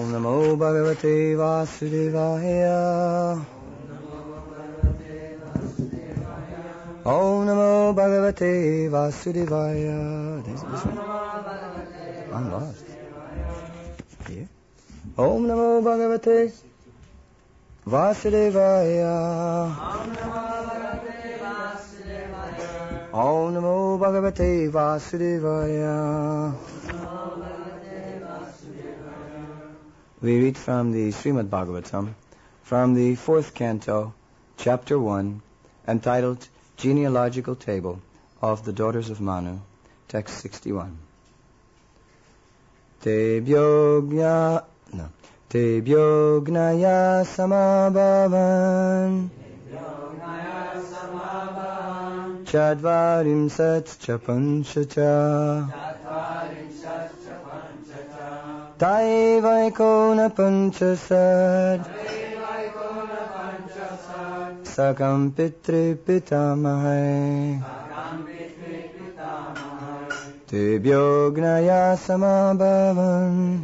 Om Namo Bhagavate Vasudevaya. Om Namo Bhagavate Vasudevaya. This one? I'm lost. Here. Om Namo Bhagavate Vasudevaya. Om Namo Bhagavate Vasudevaya. We read from the Srimad Bhagavatam, from the 4th canto, chapter 1, entitled Genealogical Table of the Daughters of Manu, text 61. Tebhyo gnaya samabhavan Chadvarim sat cha panchacha Taivaikona panchasad Sakam pitri pitamahai Tebhyo gnaya samabhavan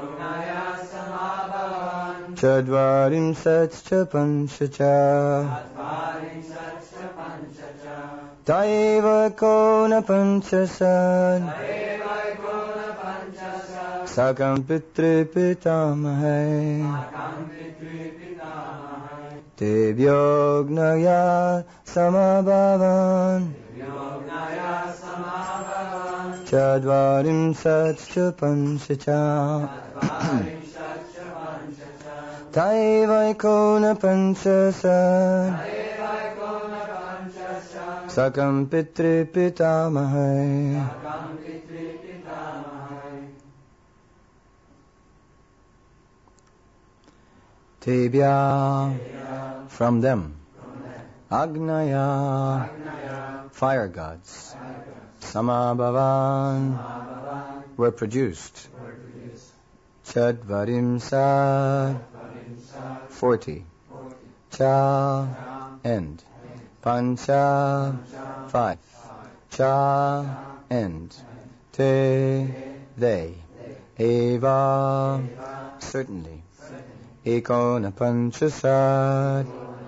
Chadvarim sat cha panchacha Taivaikona panchasad Sakam pitri pitamahai Tebhyo gnaya samabhavan Chadvarim satcha panchacha Taivaikona panchasad Sakam pitri pitamahai. Tebhya, from them. Agnaya, fire gods. Samabhavan, were produced. Chadvarim sad, 40. Cha, end. Pancha, 5. Cha, end. Te, they. Eva, certainly. Ekona panchasad,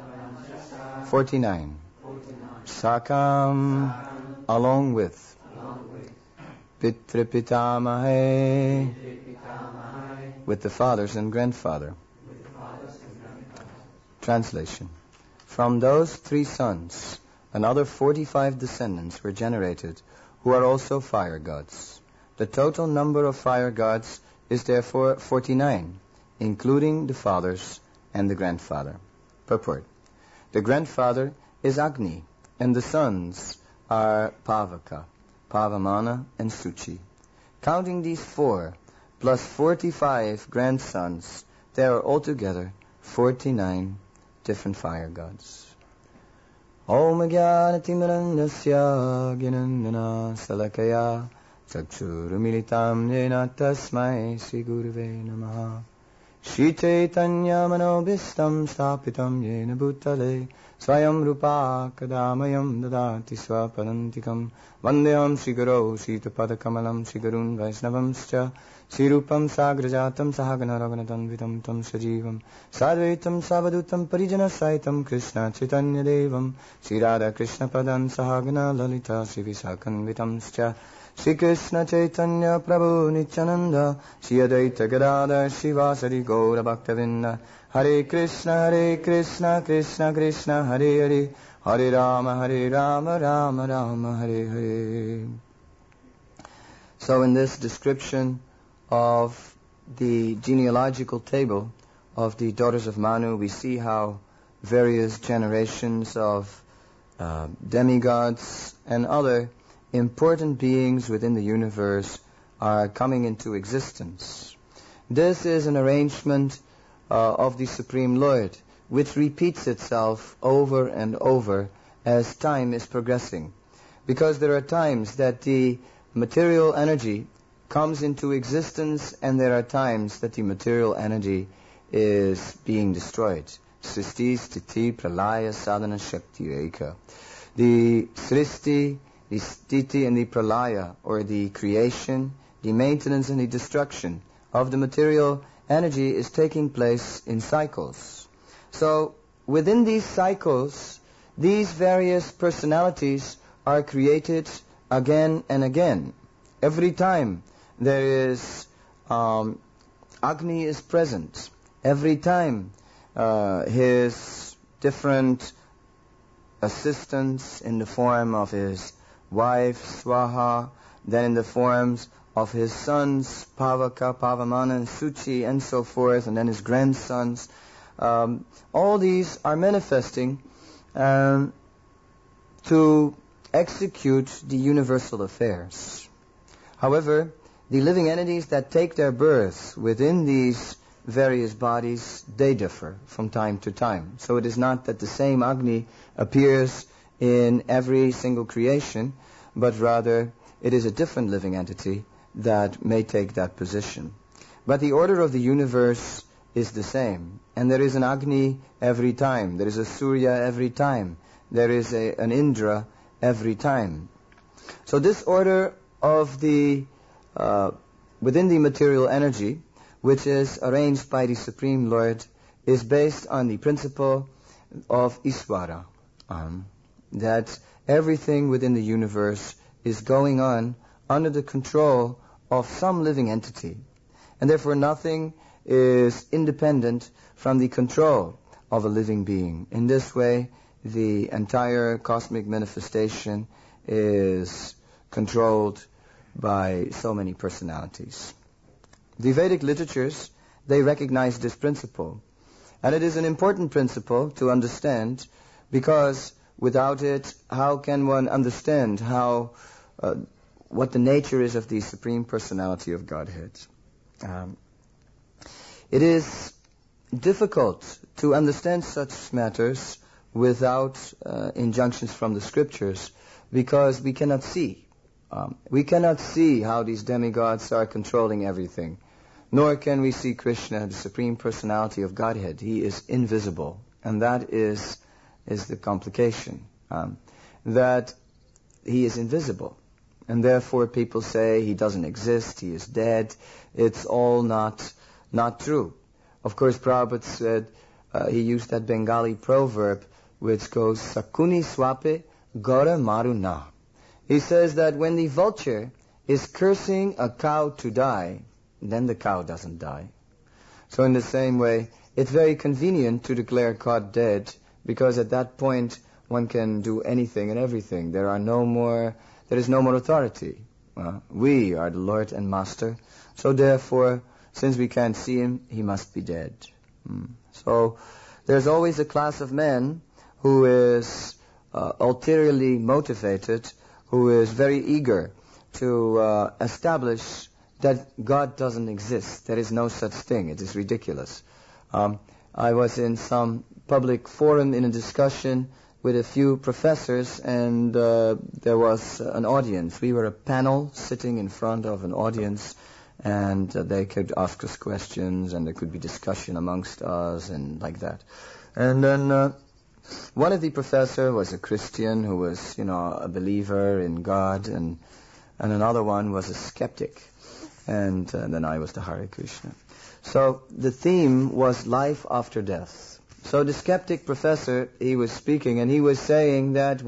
49. Sakam, along with. Pitripitamahe, with the fathers and grandfather. Translation. From those 3 sons, another 45 descendants were generated, who are also fire gods. The total number of fire gods is therefore 49, including the fathers and the grandfather. Purport. The grandfather is Agni, and the sons are Pavaka, Pavamana, and Suchi. Counting these 4, plus 45 grandsons, there are altogether 49 different fire gods. Om Jnanatimirandasya Gnanana Salakaya Chakshurumilitam Yena Tasmai Sri Gurave Namaha Shri Chaitanya Manobhistam Stapitam Yena Bhutale Swayam Rupa Kadamayam Dadati Swapadantikam Vandeham Shri Guru Sitapadakamalam Shri Gurun Vaisnavamscha Shri Rupam Sagrajatam Sahagana Raghunathanvitam Tam Sajivam Sadvaitam Savadutam Parijana Saitam Krishna Chaitanya Devam Shri Radha Krishna Padan Sahagana Lalita Shri Visakanvitamscha Shri Krishna Chaitanya Prabhu Nityananda Shri Advaita Gadadhar Shivasari Gaura Bhaktavinda Hare Krishna Krishna Krishna Hare Hare Hare Rama Rama Rama Hare Hare. So in this description of the genealogical table of the daughters of Manu, we see how various generations of demigods and other important beings within the universe are coming into existence. This is an arrangement of the Supreme Lord, which repeats itself over and over as time is progressing. Because there are times that the material energy comes into existence, and there are times that the material energy is being destroyed. Sristi, Sthiti, Pralaya, Sadhana, Shakti, Reika. The Sristi, the Sthiti, and the Pralaya, or the creation, the maintenance, and the destruction of the material energy is taking place in cycles. So within these cycles, these various personalities are created again and again. Every time there is Agni is present. Every time his different assistants in the form of his wife, Swaha, then in the forms of his sons, Pavaka, Pavamana, and Suchi, and so forth, and then his grandsons. All these are manifesting to execute the universal affairs. However, the living entities that take their birth within these various bodies, they differ from time to time. So it is not that the same Agni appears in every single creation, but rather it is a different living entity that may take that position. But the order of the universe is the same. And there is an Agni every time. There is a Surya every time. There is an Indra every time. So this order of the within the material energy, which is arranged by the Supreme Lord, is based on the principle of Iswara, that everything within the universe is going on under the control of some living entity, and therefore nothing is independent from the control of a living being. In this way, the entire cosmic manifestation is controlled by so many personalities. The Vedic literatures, they recognize this principle. And it is an important principle to understand, because without it, how can one understand what the nature is of the Supreme Personality of Godhead? It is difficult to understand such matters without injunctions from the scriptures, because we cannot see. We cannot see how these demigods are controlling everything. Nor can we see Krishna, the Supreme Personality of Godhead. He is invisible. And that is the complication. That he is invisible. And therefore people say he doesn't exist, he is dead. It's all not true. Of course, Prabhupada said, he used that Bengali proverb which goes, Sakuni swape gora maruna. He says that when the vulture is cursing a cow to die, then the cow doesn't die. So in the same way, it's very convenient to declare God dead, because at that point one can do anything and everything. There is no more authority. We are the Lord and Master. So therefore, since we can't see him, he must be dead. So there's always a class of men who is ulteriorly motivated, who is very eager to establish that God doesn't exist. There is no such thing. It is ridiculous. I was in some public forum in a discussion with a few professors, and there was an audience. We were a panel sitting in front of an audience, and they could ask us questions, and there could be discussion amongst us, and like that. And then one of the professors was a Christian who was, a believer in God, and another one was a skeptic. And then I was the Hare Krishna. So the theme was life after death. So the skeptic professor, he was speaking, and he was saying that,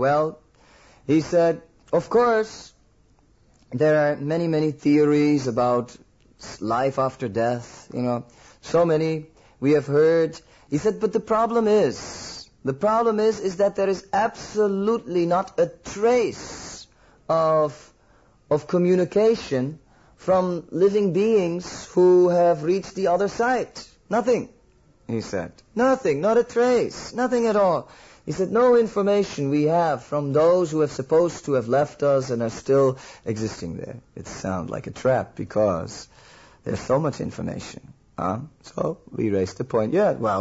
he said, of course, there are many, many theories about life after death, so many we have heard. He said, but the problem is that there is absolutely not a trace of communication from living beings who have reached the other side. Nothing, he said. Nothing, not a trace, nothing at all. He said, no information we have from those who are supposed to have left us and are still existing there. It sounds like a trap, because there's so much information. So we raised the point,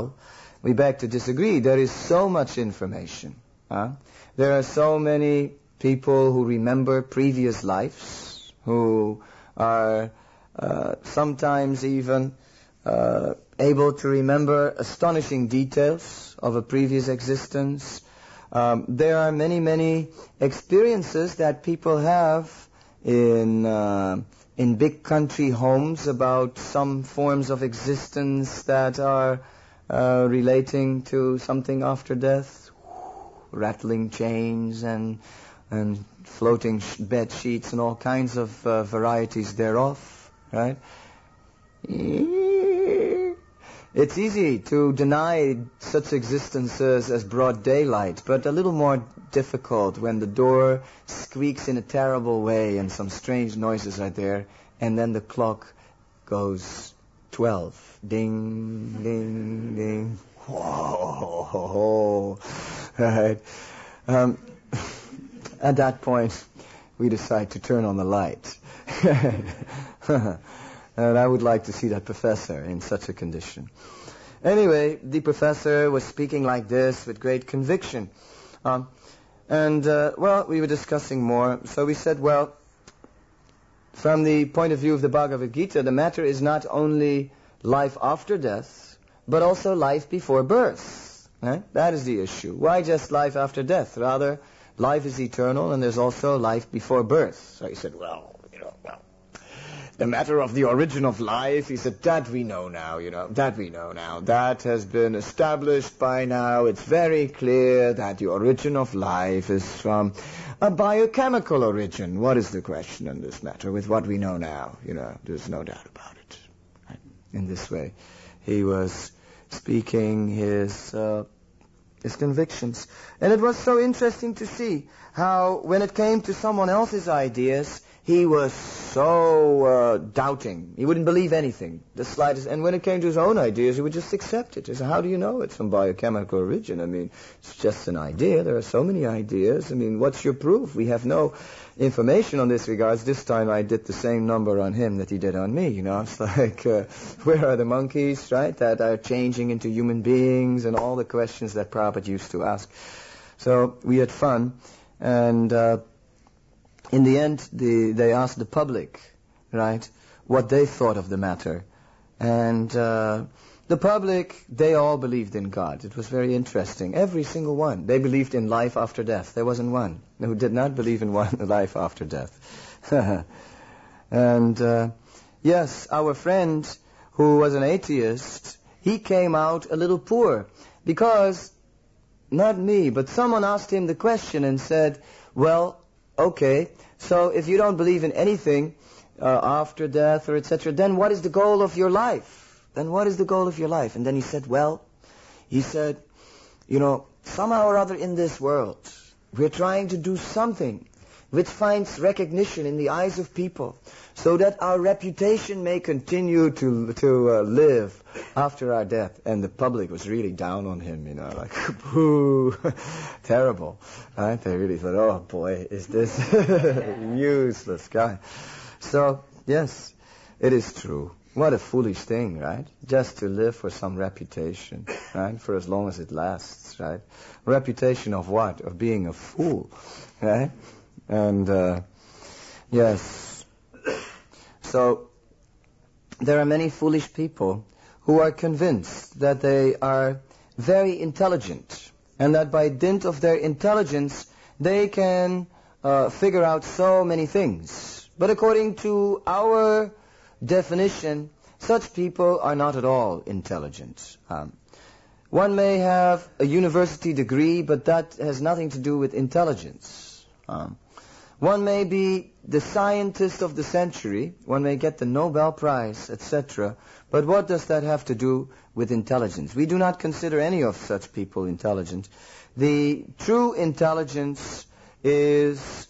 we beg to disagree. There is so much information. There are so many people who remember previous lives, who are sometimes even able to remember astonishing details of a previous existence. There are many, many experiences that people have in in big country homes about some forms of existence that are relating to something after death, rattling chains and floating bed sheets and all kinds of varieties thereof, right? It's easy to deny such existences as broad daylight, but a little more difficult when the door squeaks in a terrible way and some strange noises are there, and then the clock goes 12. Ding, ding, ding. Whoa. Right. At that point, we decide to turn on the light. And I would like to see that professor in such a condition. Anyway, the professor was speaking like this with great conviction. Well, we were discussing more. So we said, well, from the point of view of the Bhagavad Gita, the matter is not only life after death, but also life before birth. Right? That is the issue. Why just life after death? Rather, life is eternal and there's also life before birth. So he said, the matter of the origin of life, he said, that we know now, that we know now. That has been established by now. It's very clear that the origin of life is from a biochemical origin. What is the question in this matter with what we know now? There's no doubt about it. Right? In this way, he was speaking his convictions. And it was so interesting to see how when it came to someone else's ideas, he was so doubting. He wouldn't believe anything, the slightest. And when it came to his own ideas, he would just accept it. He said, how do you know it's from biochemical origin? I mean, it's just an idea. There are so many ideas. I mean, what's your proof? We have no information on this regards. This time I did the same number on him that he did on me. It's like, where are the monkeys, right, that are changing into human beings and all the questions that Prabhupada used to ask. So we had fun. And in the end, they asked the public, right, what they thought of the matter. And the public, they all believed in God. It was very interesting. Every single one. They believed in life after death. There wasn't one who did not believe in life after death. And yes, our friend who was an atheist, he came out a little poor because, not me, but someone asked him the question and said, well, okay, so if you don't believe in anything after death or etc., then what is the goal of your life? Then what is the goal of your life? And then he said, somehow or other in this world, we're trying to do something which finds recognition in the eyes of people so that our reputation may continue to live after our death. And the public was really down on him, like, boo, terrible. Right? They really thought, oh boy, is this useless guy. So, yes, it is true. What a foolish thing, right? Just to live for some reputation, right? For as long as it lasts, right? Reputation of what? Of being a fool, right? And, yes. So, there are many foolish people who are convinced that they are very intelligent and that by dint of their intelligence, they can figure out so many things. But according to our definition, such people are not at all intelligent. One may have a university degree, but that has nothing to do with intelligence. One may be the scientist of the century, one may get the Nobel Prize, etc., but what does that have to do with intelligence? We do not consider any of such people intelligent. The true intelligence is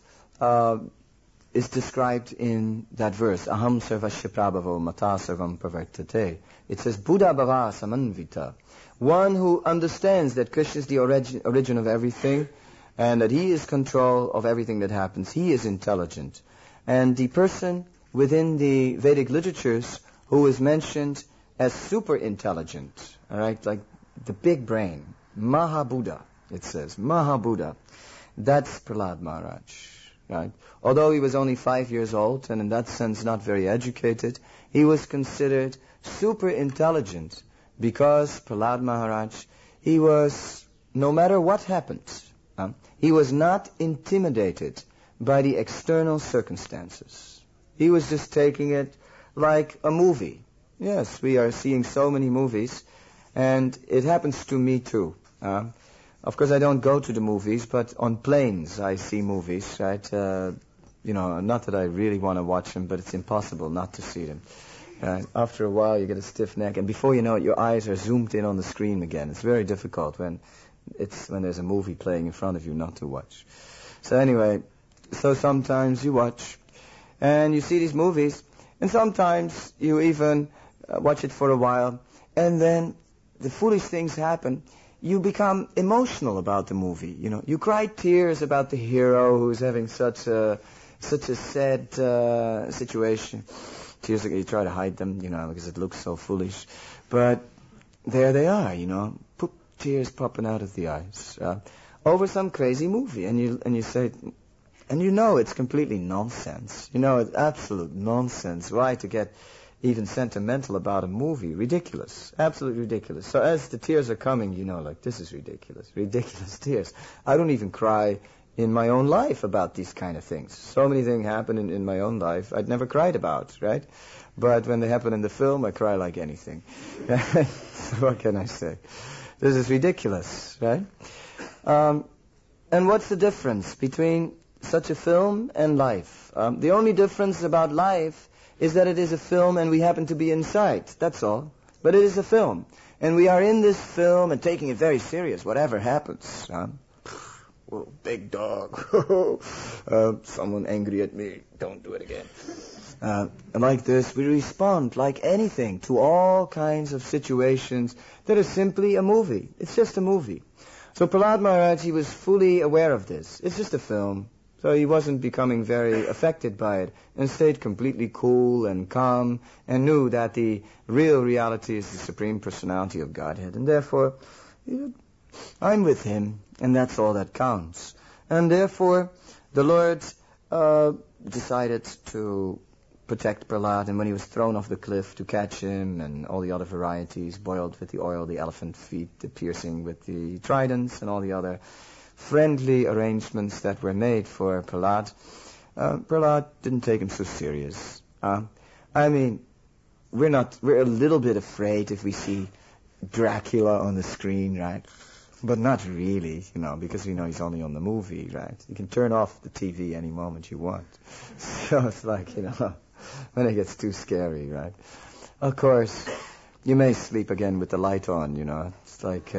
described in that verse, Aham sarvasya prabhavo mata sarvam pravartate. It says, Buddha bhava samanvita. One who understands that Krishna is the origin of everything and that he is control of everything that happens. He is intelligent. And the person within the Vedic literatures who is mentioned as super intelligent, all right, like the big brain, Mahabuddha, it says, Mahabuddha. That's Prahlad Maharaj. Right? Although he was only 5 years old and in that sense not very educated, he was considered super intelligent because Prahlad Maharaj, he was, no matter what happened, he was not intimidated by the external circumstances. He was just taking it like a movie. Yes, we are seeing so many movies, and it happens to me too. Of course, I don't go to the movies, but on planes I see movies, right? Not that I really want to watch them, but it's impossible not to see them. After a while, you get a stiff neck, and before you know it, your eyes are zoomed in on the screen again. It's very difficult when there's a movie playing in front of you not to watch. So anyway, sometimes you watch, and you see these movies, and sometimes you even watch it for a while, and then the foolish things happen. You become emotional about the movie. You cry tears about the hero who's having such a sad situation. Tears, you try to hide them, because it looks so foolish. But there they are, tears popping out of the eyes over some crazy movie, and you say, and it's completely nonsense. It's absolute nonsense. Why to get even sentimental about a movie? Ridiculous. Absolutely ridiculous. So as the tears are coming, this is ridiculous. Ridiculous tears. I don't even cry in my own life about these kind of things. So many things happen in my own life I'd never cried about, right? But when they happen in the film, I cry like anything. So what can I say? This is ridiculous, right? And what's the difference between such a film and life? The only difference about life is that it is a film and we happen to be inside. That's all. But it is a film. And we are in this film and taking it very serious, whatever happens. Oh, big dog. Someone angry at me. Don't do it again. And like this, we respond like anything to all kinds of situations that are simply a movie. It's just a movie. So Prahlad Maharaj, he was fully aware of this. It's just a film. So he wasn't becoming very affected by it and stayed completely cool and calm and knew that the real reality is the Supreme Personality of Godhead. And therefore, I'm with him, and that's all that counts. And therefore, the Lord decided to protect Prahlad, and when he was thrown off the cliff, to catch him, and all the other varieties, boiled with the oil, the elephant feet, the piercing with the tridents, and all the other friendly arrangements that were made for Prahlad. Prahlad didn't take him so serious. We're a little bit afraid if we see Dracula on the screen, right? But not really, because we know he's only on the movie, right? You can turn off the TV any moment you want. So it's like, when it gets too scary, right? Of course, you may sleep again with the light on, It's like,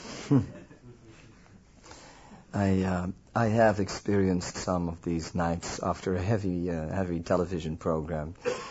I have experienced some of these nights after a heavy television program.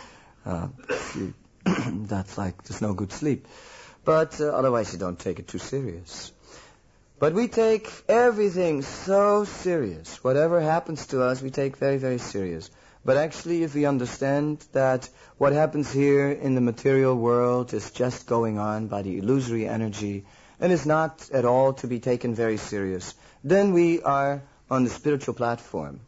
That's like, there's no good sleep. But otherwise you don't take it too serious. But we take everything so serious. Whatever happens to us, we take very, very serious. But actually, if we understand that what happens here in the material world is just going on by the illusory energy and is not at all to be taken very serious, then we are on the spiritual platform.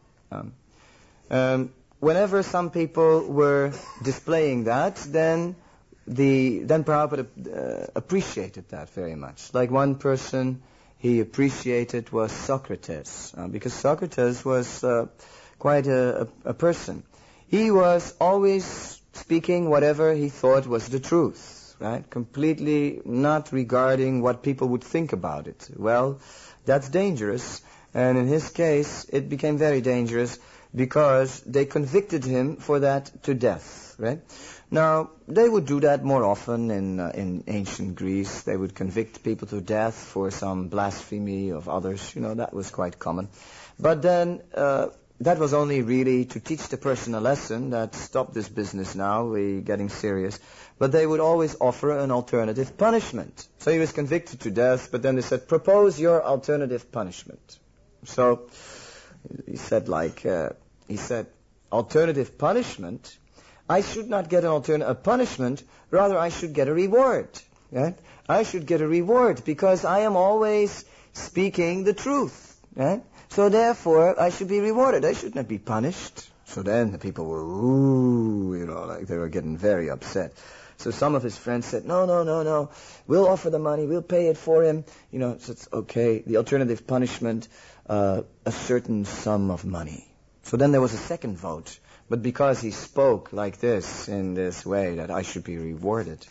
Whenever some people were displaying that, then Prabhupada appreciated that very much. Like one person he appreciated was Socrates, because Socrates was quite a person. He was always speaking whatever he thought was the truth, right? Completely not regarding what people would think about it. Well, that's dangerous, and in his case, it became very dangerous because they convicted him for that to death, right? Now, they would do that more often in ancient Greece. They would convict people to death for some blasphemy of others. That was quite common. But then that was only really to teach the person a lesson that stop this business now, we're getting serious. But they would always offer an alternative punishment. So he was convicted to death, but then they said, propose your alternative punishment. So he said, alternative punishment? I should not get a punishment, rather I should get a reward. Right? I should get a reward because I am always speaking the truth. Right? So therefore, I should be rewarded. I should not be punished. So then the people were, they were getting very upset. So some of his friends said, no, we'll offer the money, we'll pay it for him. So it's okay, the alternative punishment, a certain sum of money. So then there was a second vote. But because he spoke like this, in this way, that I should be rewarded,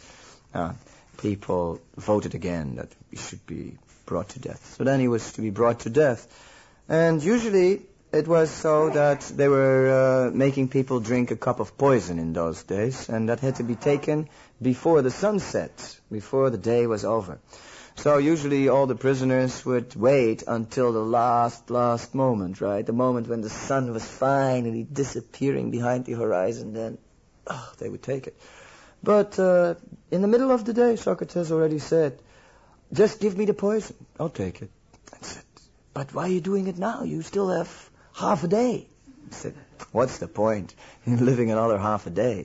people voted again that he should be brought to death. So then he was to be brought to death. And usually it was so that they were making people drink a cup of poison in those days, and that had to be taken before the sun set, before the day was over. So usually all the prisoners would wait until the last moment, right? The moment when the sun was finally disappearing behind the horizon, then they would take it. But in the middle of the day, Socrates already said, just give me the poison, I'll take it. I said, but why are you doing it now? You still have half a day. I said, what's the point in living another half a day?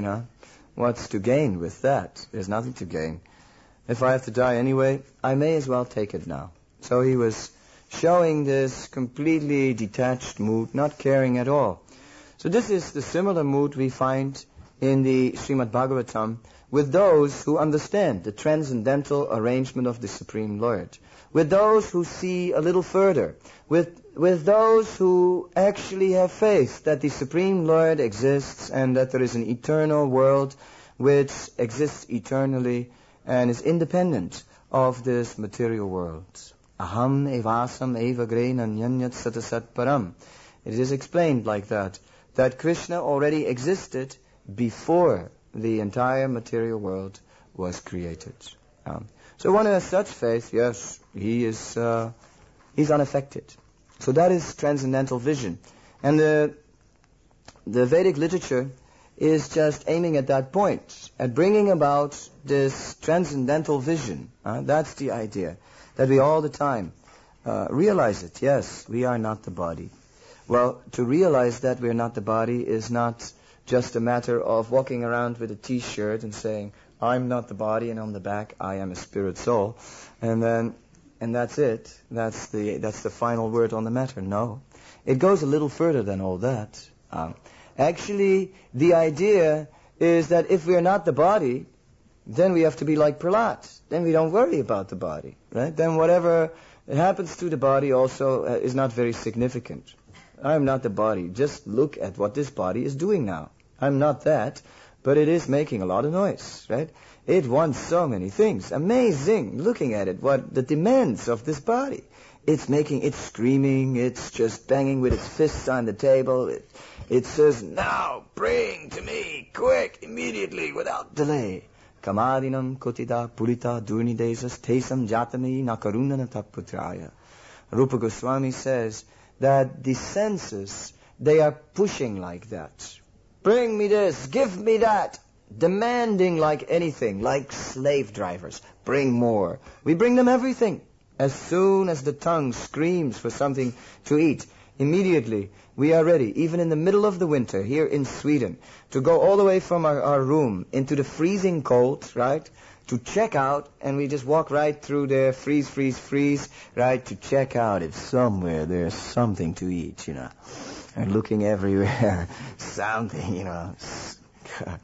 What's to gain with that? There's nothing to gain. If I have to die anyway, I may as well take it now. So he was showing this completely detached mood, not caring at all. So this is the similar mood we find in the Srimad Bhagavatam with those who understand the transcendental arrangement of the Supreme Lord, with those who see a little further, with those who actually have faith that the Supreme Lord exists and that there is an eternal world which exists eternally and is independent of this material world. Aham evasam eva gre nanyanyat satasat param. It is explained like that Krishna already existed before the entire material world was created. So one who has such faith, yes, he's unaffected. So that is transcendental vision. And the Vedic literature is just aiming at that point, at bringing about this transcendental vision. That's the idea, that we all the time realize it. Yes, we are not the body. Well, to realize that we're not the body is not just a matter of walking around with a T-shirt and saying, I'm not the body, and on the back, I am a spirit soul. And that's it. That's the final word on the matter. No. It goes a little further than all that. Actually, the idea is that if we're not the body, then we have to be like Prahlad. Then we don't worry about the body, right? Then whatever happens to the body also is not very significant. I'm not the body. Just look at what this body is doing now. I'm not that, but it is making a lot of noise, right? It wants so many things. Amazing, looking at it, what the demands of this body. It's screaming, it's just banging with its fists on the table. It says, now, bring to me, quick, immediately, without delay. Kamadinam kotida pulita durnidesas tesam jatami nakarunana taputraya. Rupa Goswami says that the senses, they are pushing like that. Bring me this, give me that. Demanding like anything, like slave drivers. Bring more. We bring them everything. As soon as the tongue screams for something to eat, immediately we are ready, even in the middle of the winter here in Sweden, to go all the way from our room into the freezing cold, right, to check out, and we just walk right through there, freeze, right, to check out if somewhere there's something to eat, and looking everywhere, something, God.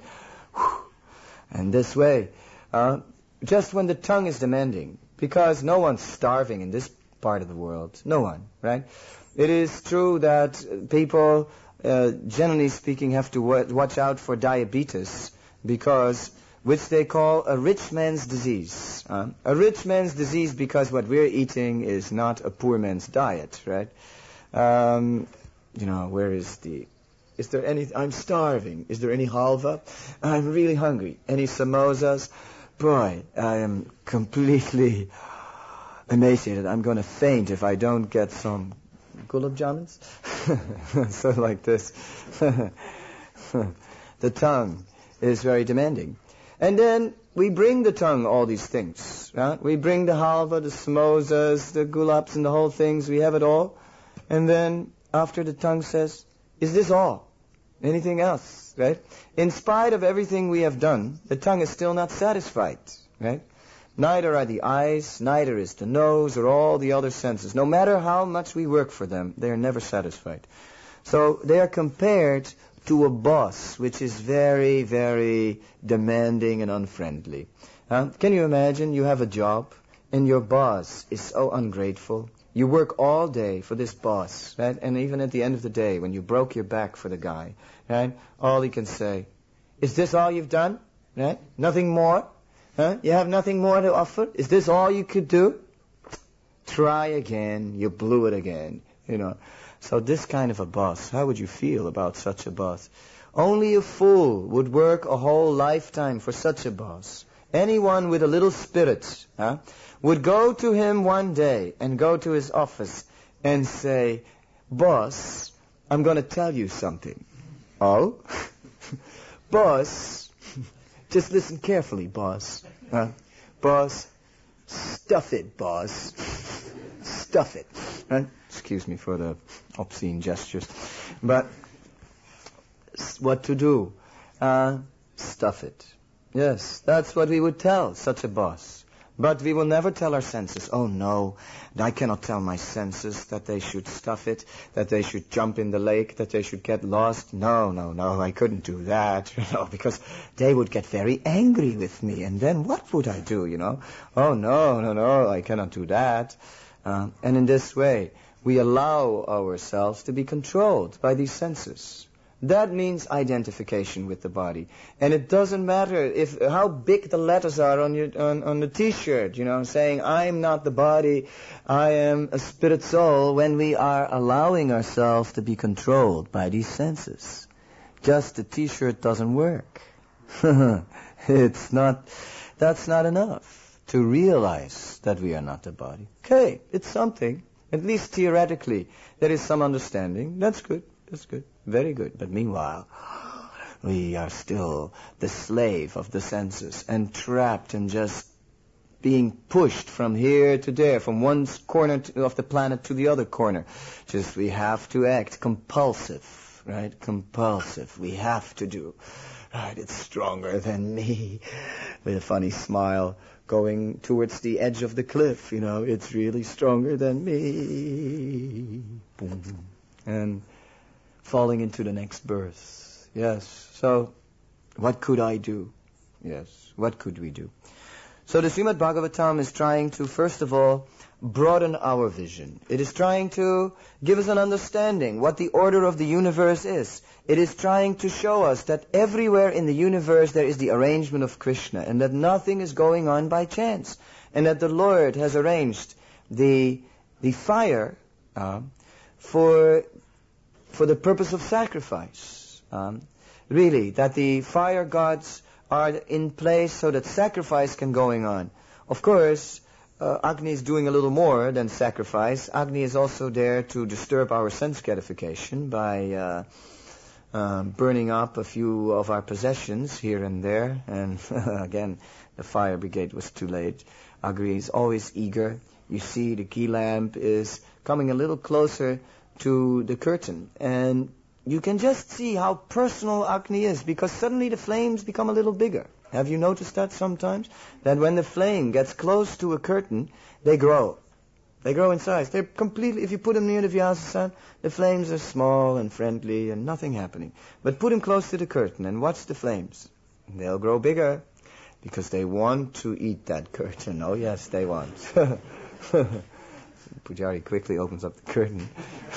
And this way, just when the tongue is demanding, because no one's starving in this part of the world, no one, right? It is true that people, generally speaking, have to watch out for diabetes, which they call a rich man's disease. A rich man's disease because what we're eating is not a poor man's diet, right? Where is there any, I'm starving. Is there any halva? I'm really hungry. Any samosas? Boy, I am completely emaciated. I'm going to faint if I don't get some gulab jamuns. So like this. The tongue is very demanding. And then we bring the tongue all these things. Right? We bring the halva, the samosas, the gulabs, and the whole things. We have it all. And then after the tongue says, is this all? Anything else? Right? In spite of everything we have done, the tongue is still not satisfied. Right? Neither are the eyes, neither is the nose, or all the other senses. No matter how much we work for them, they are never satisfied. So they are compared to a boss, which is very, very demanding and unfriendly. Can you imagine you have a job, and your boss is so ungrateful? You work all day for this boss, right? And even at the end of the day, when you broke your back for the guy, right? All he can say, is this all you've done? Right? Nothing more? Huh? You have nothing more to offer? Is this all you could do? Try again. You blew it again. So this kind of a boss, how would you feel about such a boss? Only a fool would work a whole lifetime for such a boss. Anyone with a little spirit would go to him one day and go to his office and say, boss, I'm going to tell you something. Oh? Boss, just listen carefully, boss. Boss, stuff it, boss. Stuff it. Excuse me for the obscene gestures. But what to do? Stuff it. Yes, that's what we would tell such a boss. But we will never tell our senses, oh no, I cannot tell my senses that they should stuff it, that they should jump in the lake, that they should get lost. No, I couldn't do that, because they would get very angry with me. And then what would I do, Oh, no, I cannot do that. And in this way, we allow ourselves to be controlled by these senses. That means identification with the body. And it doesn't matter how big the letters are on the T-shirt, saying, I'm not the body, I am a spirit soul, when we are allowing ourselves to be controlled by these senses. Just the T-shirt doesn't work. That's not enough to realize that we are not the body. Okay, it's something. At least theoretically, there is some understanding. That's good. Very good. But meanwhile, we are still the slave of the senses and trapped and just being pushed from here to there, from one corner of the planet to the other corner. Just we have to act compulsive, right? Compulsive. We have to do. Right? It's stronger than me. With a funny smile going towards the edge of the cliff, It's really stronger than me. Boom. And falling into the next birth. Yes. So, what could I do? Yes. What could we do? So the Srimad Bhagavatam is trying to, first of all, broaden our vision. It is trying to give us an understanding what the order of the universe is. It is trying to show us that everywhere in the universe there is the arrangement of Krishna, and that nothing is going on by chance, and that the Lord has arranged the fire for the purpose of sacrifice. Really, that the fire gods are in place so that sacrifice can going on. Of course, Agni is doing a little more than sacrifice. Agni is also there to disturb our sense gratification by burning up a few of our possessions here and there. And again, the fire brigade was too late. Agni is always eager. You see, the ghee lamp is coming a little closer to the curtain, and you can just see how personal Agni is, because suddenly the flames become a little bigger. Have you noticed that sometimes? That when the flame gets close to a curtain, they grow. They grow in size. They're completely, if you put them near the Vyasa-san, the flames are small and friendly and nothing happening. But put them close to the curtain and watch the flames. They'll grow bigger, because they want to eat that curtain. Oh yes, they want. Pujari quickly opens up the curtain.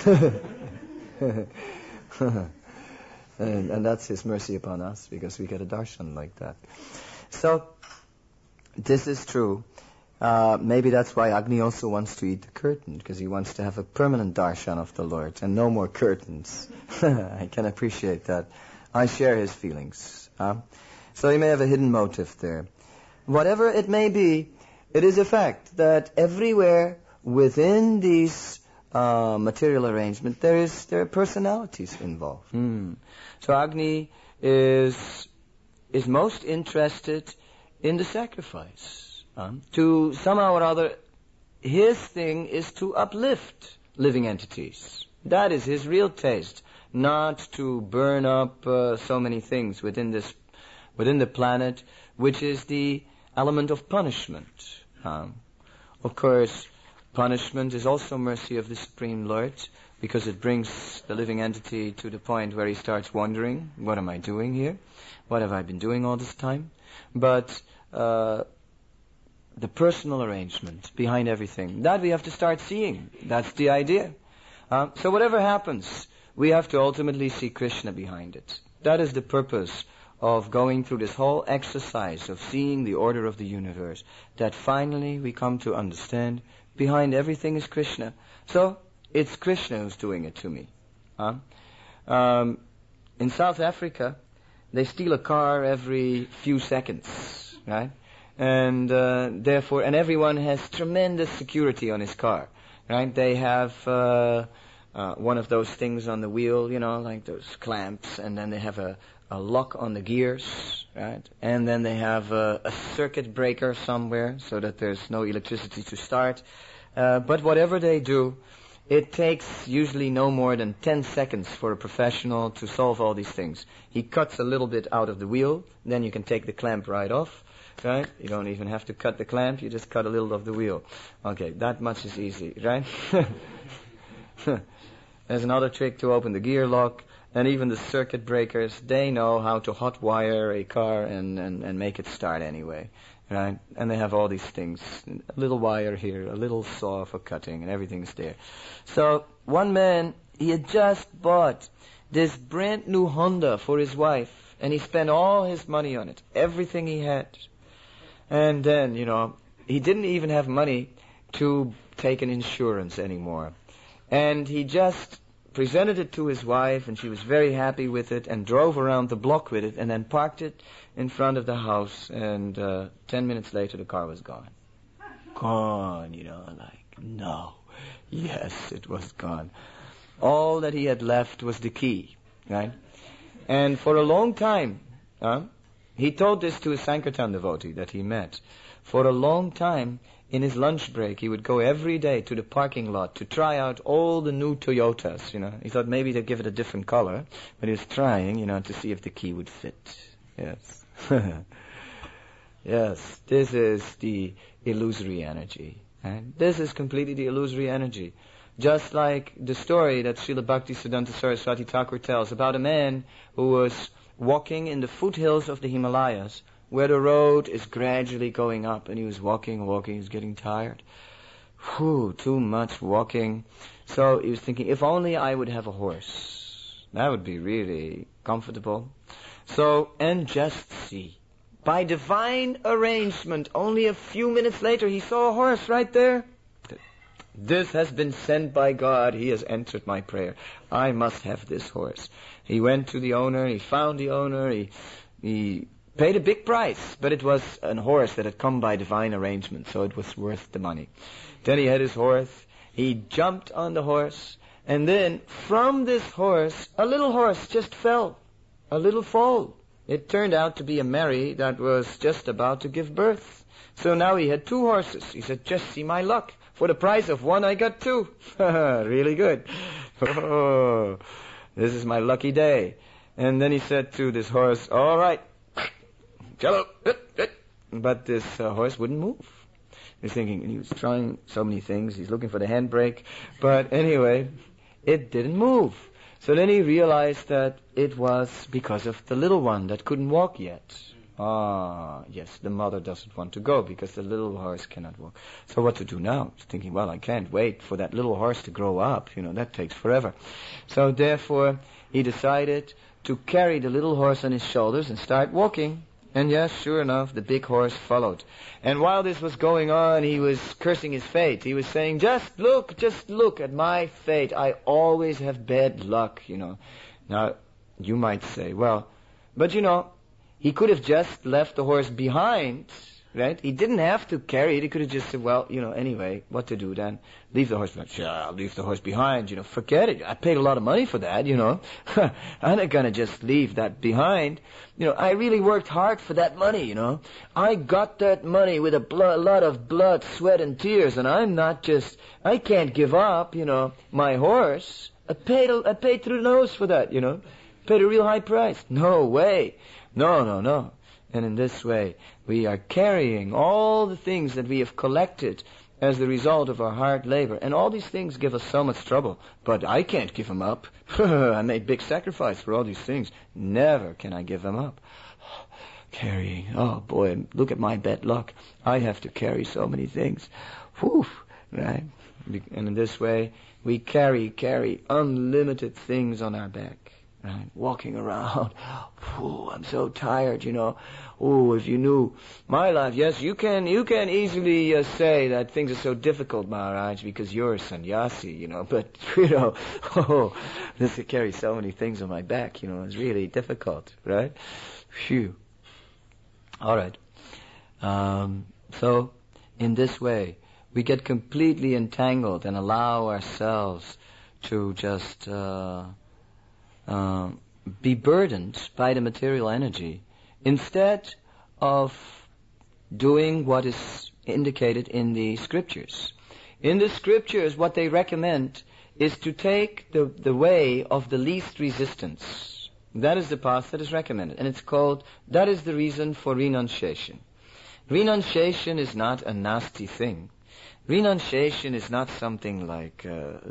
and that's his mercy upon us, because we get a darshan like that. So, this is true. Maybe that's why Agni also wants to eat the curtain, because he wants to have a permanent darshan of the Lord and no more curtains. I can appreciate that. I share his feelings. So he may have a hidden motive there. Whatever it may be, it is a fact that everywhere within these material arrangement, there are personalities involved. So Agni is most interested in the sacrifice. To somehow or other, his thing is to uplift living entities. That is his real taste, not to burn up so many things within the planet, which is the element of punishment. Of course, punishment is also mercy of the Supreme Lord, because it brings the living entity to the point where he starts wondering, what am I doing here? What have I been doing all this time? But the personal arrangement behind everything. That we have to start seeing. That's the idea. So whatever happens, we have to ultimately see Krishna behind it. That is the purpose of going through this whole exercise of seeing the order of the universe, that finally we come to understand behind everything is Krishna. So it's Krishna who's doing it to me. In South Africa, they steal a car every few seconds, right? And therefore, and everyone has tremendous security on his car, right? They have one of those things on the wheel, like those clamps, and then they have a lock on the gears, right? And then they have a circuit breaker somewhere so that there's no electricity to start. But whatever they do, it takes usually no more than 10 seconds for a professional to solve all these things. He cuts a little bit out of the wheel, then you can take the clamp right off, right? You don't even have to cut the clamp, you just cut a little of the wheel. Okay, that much is easy, right? There's another trick to open the gear lock, and even the circuit breakers, they know how to hot wire a car and make it start anyway. Right? And they have all these things. A little wire here, a little saw for cutting, and everything's there. So one man, he had just bought this brand new Honda for his wife, and he spent all his money on it, everything he had. And then, he didn't even have money to take an insurance anymore. And he just presented it to his wife, and she was very happy with it, and drove around the block with it, and then parked it in front of the house, and 10 minutes later the car was gone. Gone, no. Yes, it was gone. All that he had left was the key, right? And for a long time, he told this to a Sankirtan devotee that he met. For a long time, in his lunch break, he would go every day to the parking lot to try out all the new Toyotas, He thought maybe they'd give it a different color, but he was trying, to see if the key would fit. Yes. Yes, this is the illusory energy. Right? This is completely the illusory energy. Just like the story that Srila Bhaktisiddhanta Saraswati Thakur tells about a man who was walking in the foothills of the Himalayas, where the road is gradually going up, and he was walking, he's getting tired. Too much walking. So he was thinking, if only I would have a horse. That would be really comfortable. So, and just see. By divine arrangement, only a few minutes later, he saw a horse right there. This has been sent by God. He has answered my prayer. I must have this horse. He went to the owner. He found the owner. He paid a big price, but it was a horse that had come by divine arrangement, so it was worth the money. Then he had his horse. He jumped on the horse, and then from this horse, a little horse just fell. A little fall. It turned out to be a Mary that was just about to give birth. So now he had two horses. He said, just see my luck. For the price of one, I got two. Really good. Oh, this is my lucky day. And then he said to this horse, all right, jello. But this horse wouldn't move. He's thinking, he was trying so many things. He's looking for the handbrake. But anyway, it didn't move. So then he realized that it was because of the little one that couldn't walk yet. Yes, the mother doesn't want to go because the little horse cannot walk. So what to do now? He's thinking, well, I can't wait for that little horse to grow up. That takes forever. So therefore, he decided to carry the little horse on his shoulders and start walking. And yes, sure enough, the big horse followed. And while this was going on, he was cursing his fate. He was saying, just look at my fate. I always have bad luck, Now, you might say, well, but he could have just left the horse behind, right? He didn't have to carry it. He could have just said, well, anyway, what to do then? Leave the horse behind. Sure, I'll leave the horse behind, forget it. I paid a lot of money for that, I'm not going to just leave that behind. I really worked hard for that money, I got that money with a lot of blood, sweat, and tears, and I can't give up, my horse. I paid through the nose for that, paid a real high price. No way. No. And in this way, we are carrying all the things that we have collected as the result of our hard labor. And all these things give us so much trouble. But I can't give them up. I made big sacrifice for all these things. Never can I give them up. carrying. Oh boy, look at my bad luck. I have to carry so many things. Whew, right? And in this way, we carry unlimited things on our back, right? Walking around. Whew, I'm so tired, Oh, if you knew my life, yes, you can easily say that things are so difficult, Maharaj, because you're a sannyasi, but, this to carry so many things on my back, it's really difficult, right? Phew. All right. So, in this way, we get completely entangled and allow ourselves to just be burdened by the material energy instead of doing what is indicated in the scriptures. In the scriptures, what they recommend is to take the way of the least resistance. That is the path that is recommended, and it's called, that is the reason for renunciation. Renunciation is not a nasty thing. Renunciation is not something like,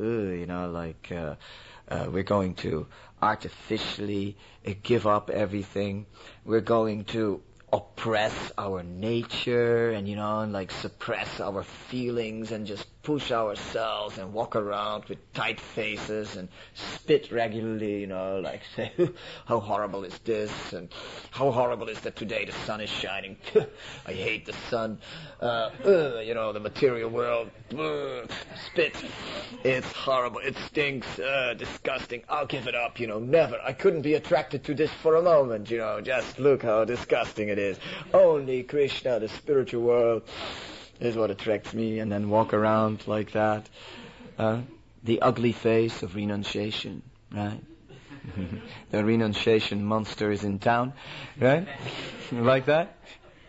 we're going to artificially give up everything. We're going to oppress our nature and, suppress our feelings and just push ourselves and walk around with tight faces and spit regularly, say, how horrible is this and how horrible is that today the sun is shining. I hate the sun. The material world. Spit. It's horrible. It stinks. Disgusting. I'll give it up. Never. I couldn't be attracted to this for a moment. Just look how disgusting it is. Only Krishna, the spiritual world, is what attracts me, and then walk around like that. The ugly face of renunciation, right? The renunciation monster is in town, right? Like that?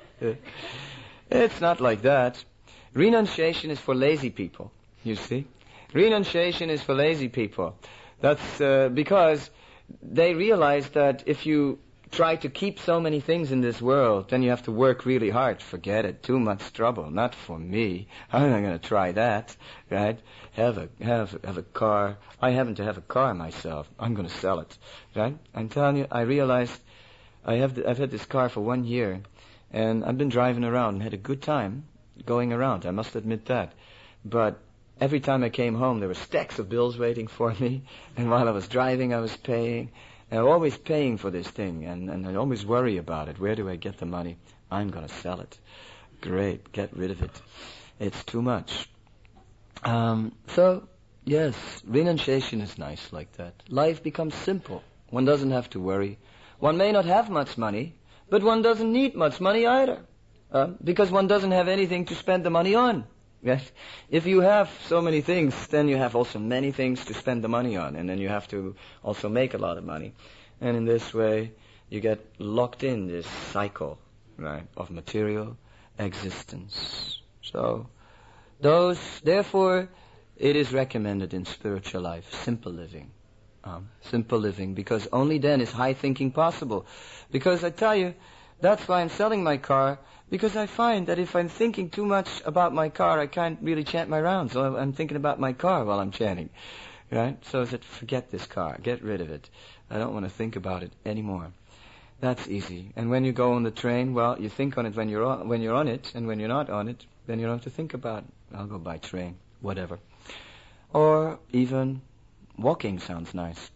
It's not like that. Renunciation is for lazy people, you see. Renunciation is for lazy people. That's because they realize that if you try to keep so many things in this world, then you have to work really hard. Forget it. Too much trouble. Not for me. I'm not going to try that, right? Have a car. I happen to have a car myself. I'm going to sell it, right? I'm telling you, I realized I've had this car for 1 year, and I've been driving around and had a good time going around. I must admit that. But every time I came home, there were stacks of bills waiting for me, and while I was driving, I was paying. And I'm always paying for this thing, and I always worry about it. Where do I get the money? I'm going to sell it. Great, get rid of it. It's too much. So, yes, renunciation is nice like that. Life becomes simple. One doesn't have to worry. One may not have much money, but one doesn't need much money either, because one doesn't have anything to spend the money on. Yes. If you have so many things, then you have also many things to spend the money on, and then you have to also make a lot of money. And in this way, you get locked in this cycle, right, of material existence. So, therefore, it is recommended in spiritual life, simple living. Simple living, because only then is high thinking possible. Because I tell you, that's why I'm selling my car, because I find that if I'm thinking too much about my car, I can't really chant my rounds. So I'm thinking about my car while I'm chanting, right? So I said, forget this car, get rid of it. I don't want to think about it anymore. That's easy. And when you go on the train, well, you think on it when you're on it, and when you're not on it, then you don't have to think about it. I'll go by train, whatever. Or even walking sounds nice.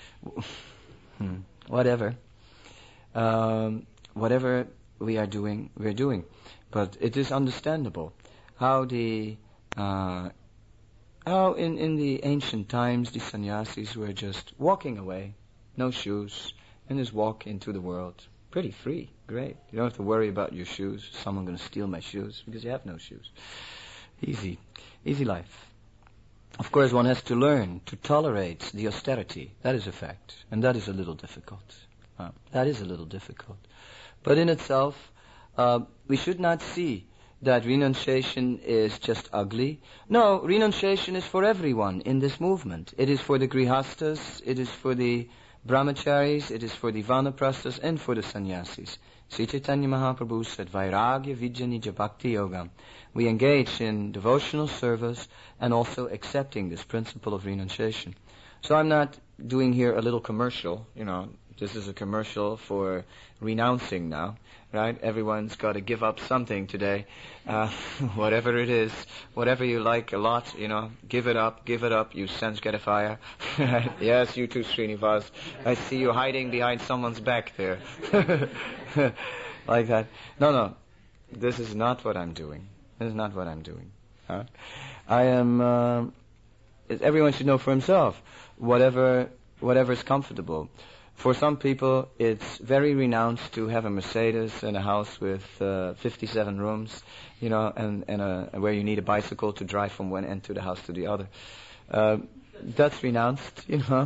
Whatever. Whatever we're doing. But it is understandable how in the ancient times the sannyasis were just walking away, no shoes, and just walk into the world. Pretty free, great. You don't have to worry about your shoes. Someone going to steal my shoes, because you have no shoes. Easy life. Of course, one has to learn to tolerate the austerity. That is a fact, and that is a little difficult. But in itself, we should not see that renunciation is just ugly. No, renunciation is for everyone in this movement. It is for the grihastas, it is for the brahmacharis, it is for the vanaprasthas, and for the sannyasis. Sri Chaitanya Mahaprabhu said, Vairagya Vidya Nija Bhakti Yoga. We engage in devotional service and also accepting this principle of renunciation. So I'm not doing here a little commercial, This is a commercial for renouncing now, right? Everyone's got to give up something today. Whatever it is, whatever you like a lot, give it up, you Sanskarifier. Yes, you too, Srinivas. I see you hiding behind someone's back there. Like that. No, this is not what I'm doing. This is not what I'm doing. Huh? I am, everyone should know for himself, whatever is comfortable. For some people, it's very renounced to have a Mercedes and a house with 57 rooms, and where you need a bicycle to drive from one end to the house to the other. That's renounced,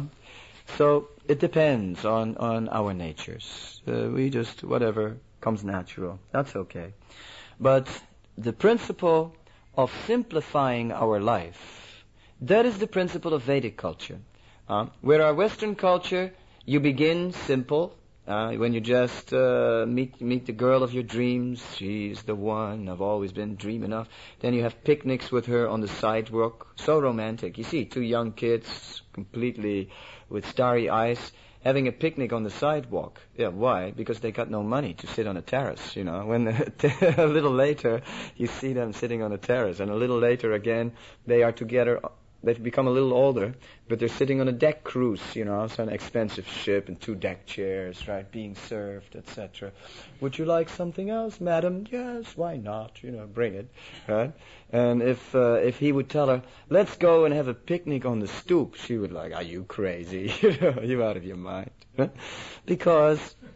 So it depends on our natures. We just, whatever comes natural. That's okay. But the principle of simplifying our life, that is the principle of Vedic culture. Where our Western culture, you begin simple. When you just meet the girl of your dreams, she's the one I've always been dreaming of. Then you have picnics with her on the sidewalk. So romantic. You see 2 young kids, completely with starry eyes, having a picnic on the sidewalk. Yeah, why? Because they got no money to sit on a terrace, When a little later, you see them sitting on a terrace, and a little later again, they are together. They've become a little older, but they're sitting on a deck cruise, some expensive ship and 2 deck chairs, right, being served, etc. Would you like something else, madam? Yes, why not? Bring it, right? And if he would tell her, let's go and have a picnic on the stoop, she would like, are you crazy? You out of your mind. Because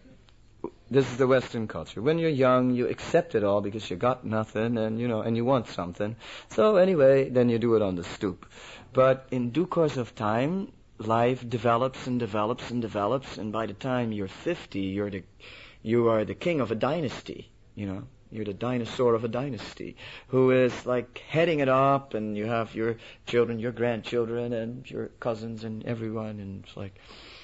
this is the Western culture. When you're young, you accept it all because you got nothing and you want something. So anyway, then you do it on the stoop. But in due course of time, life develops and develops and develops, and by the time you're 50, you are the king of a dynasty, You're the dinosaur of a dynasty who is like heading it up, and you have your children, your grandchildren, and your cousins and everyone, and it's like,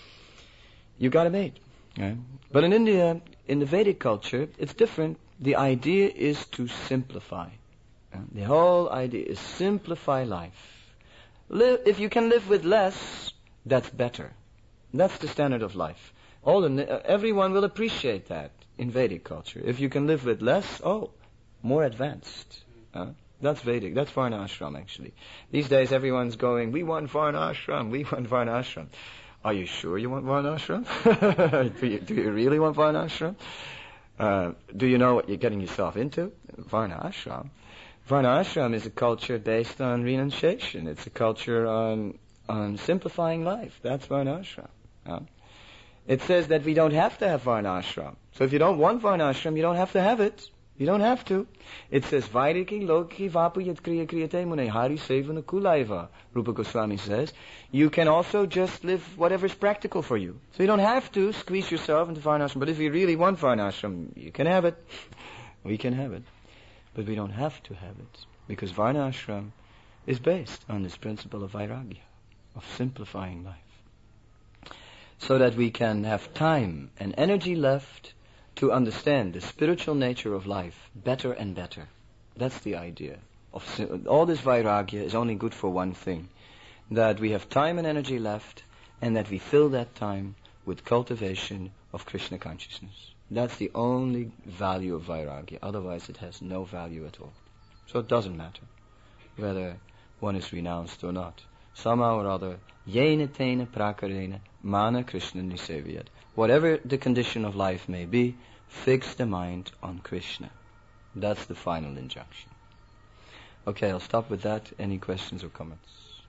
you got a mate. Right? But in India, in the Vedic culture, it's different. The idea is to simplify. The whole idea is simplify life. If you can live with less, that's better. That's the standard of life. Everyone will appreciate that in Vedic culture. If you can live with less, more advanced. That's Vedic. That's Varnashram, actually. These days, everyone's going, we want Varnashram, we want Varnashram. Are you sure you want Varnashram? Do you really want Varnashram? Do you know what you're getting yourself into? Varnashram. Varnashram is a culture based on renunciation. It's a culture on simplifying life. That's Varnashram. It says that we don't have to have Varnashram. So if you don't want Varnashram, you don't have to have it. You don't have to. It says, Vairiki loki vapu yat kriya kriyate mune hari sevana kulaiva. Rupa Goswami says, you can also just live whatever's practical for you. So you don't have to squeeze yourself into Varnashram. But if you really want Varnashram, you can have it. We can have it. But we don't have to have it. Because Varnashram is based on this principle of Vairagya, of simplifying life. So that we can have time and energy left to understand the spiritual nature of life better and better. That's the idea. All this Vairagya is only good for one thing. That we have time and energy left, and that we fill that time with cultivation of Krishna consciousness. That's the only value of Vairagya. Otherwise it has no value at all. So it doesn't matter whether one is renounced or not. Somehow or other, yena tena prakarena mana Krishna niseviyat. Whatever the condition of life may be, fix the mind on Krishna. That's the final injunction. Okay, I'll stop with that. Any questions or comments?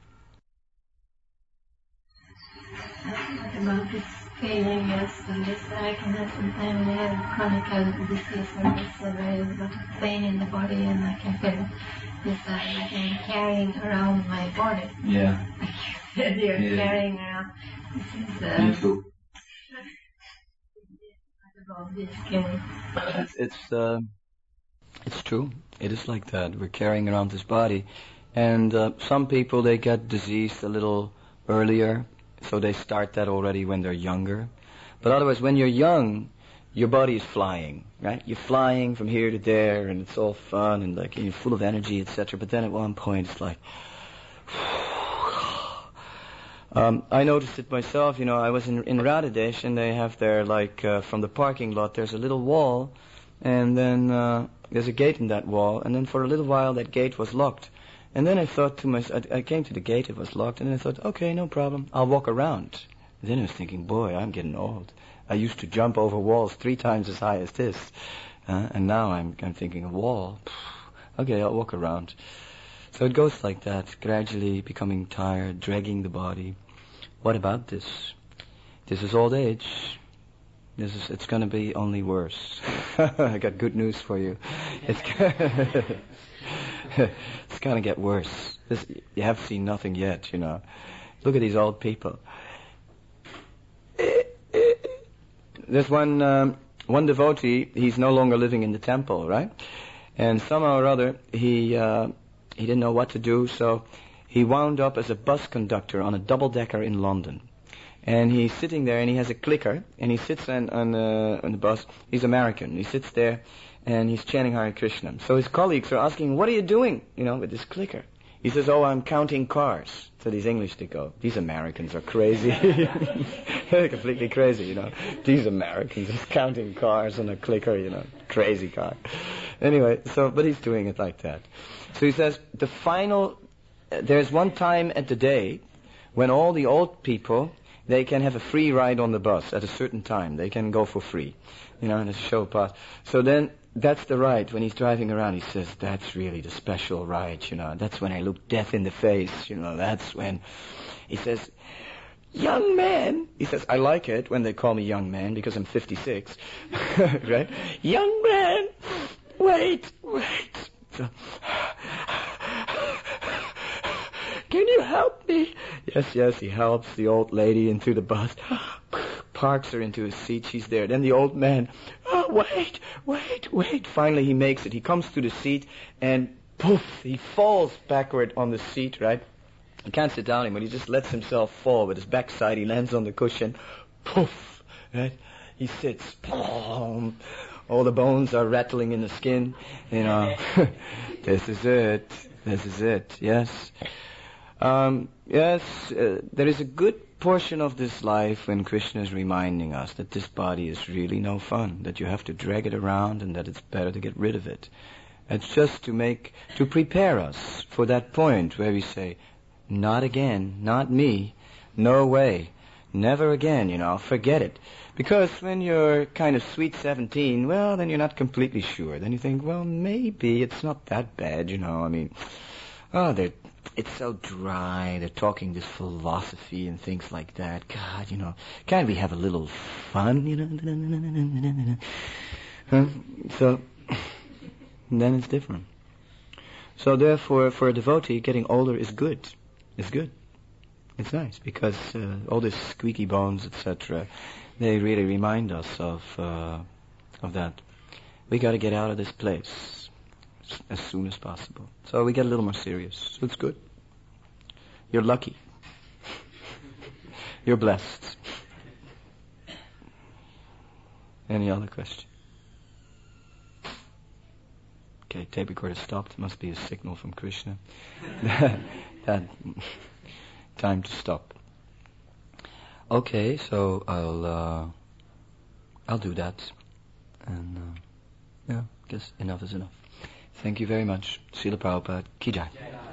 About this feeling, yes, and this I can have sometimes I have chronic disease and this there is a lot of pain in the body, and I can feel this like I'm carrying around my body. Yeah. You're carrying around. This is Me too. It's true. It is like that. We're carrying around this body, and some people, they get diseased a little earlier, so they start that already when they're younger. But otherwise, when you're young, your body is flying, right? You're flying from here to there, and it's all fun, and like you're full of energy, etc. But then at one point, it's like, I noticed it myself. I was in Radhadesh, and they have their, from the parking lot, there's a little wall, and then there's a gate in that wall, and then for a little while that gate was locked. And then I thought to myself, I came to the gate, it was locked, and then I thought, okay, no problem, I'll walk around. And then I was thinking, boy, I'm getting old. I used to jump over walls 3 times as high as this, and now I'm thinking, a wall, okay, I'll walk around. So it goes like that, gradually becoming tired, dragging the body. What about this? This is old age. It's going to be only worse. I got good news for you. It's going to get worse. You have seen nothing yet, Look at these old people. There's one devotee. He's no longer living in the temple, right? And somehow or other, he didn't know what to do, so he wound up as a bus conductor on a double-decker in London. And he's sitting there, and he has a clicker, and he sits on the bus. He's American. He sits there, and he's chanting Hare Krishna. So his colleagues are asking, what are you doing, with this clicker? He says, oh, I'm counting cars. So these English, they go, these Americans are crazy. They're completely crazy, These Americans are counting cars on a clicker, crazy car. Anyway, but he's doing it like that. So he says, there's one time at the day when all the old people, they can have a free ride on the bus at a certain time. They can go for free, and it's a show pass. So then, that's the ride. When he's driving around, he says, that's really the special ride, That's when I look death in the face, That's when, he says, young man. He says, I like it when they call me young man because I'm 56, right? Young man, wait. So, can you help me? Yes, he helps the old lady into the bus, parks her into his seat, she's there. Then the old man, oh, wait. Finally he makes it. He comes to the seat, and poof, he falls backward on the seat, right? He can't sit down anymore. He just lets himself fall with his backside. He lands on the cushion, poof, right? He sits, boom. All the bones are rattling in the skin, This is it, yes. There is a good portion of this life when Krishna is reminding us that this body is really no fun, that you have to drag it around and that it's better to get rid of it. It's just to prepare us for that point where we say, not again, not me, no way, never again, forget it. Because when you're kind of sweet 17, well, then you're not completely sure. Then you think, well, maybe it's not that bad, it's so dry. They're talking this philosophy and things like that. God, can't we have a little fun, So, then it's different. So therefore, for a devotee, getting older is good. It's good. It's nice because all these squeaky bones, etc., they really remind us of that. We got to get out of this place as soon as possible. So we get a little more serious. So it's good. You're lucky. You're blessed. Any other question? Okay, tape recorder stopped. Must be a signal from Krishna. That time to stop. Okay, so I'll do that, and I guess enough is enough. Thank you very much. Srila Prabhupada Ki Jai.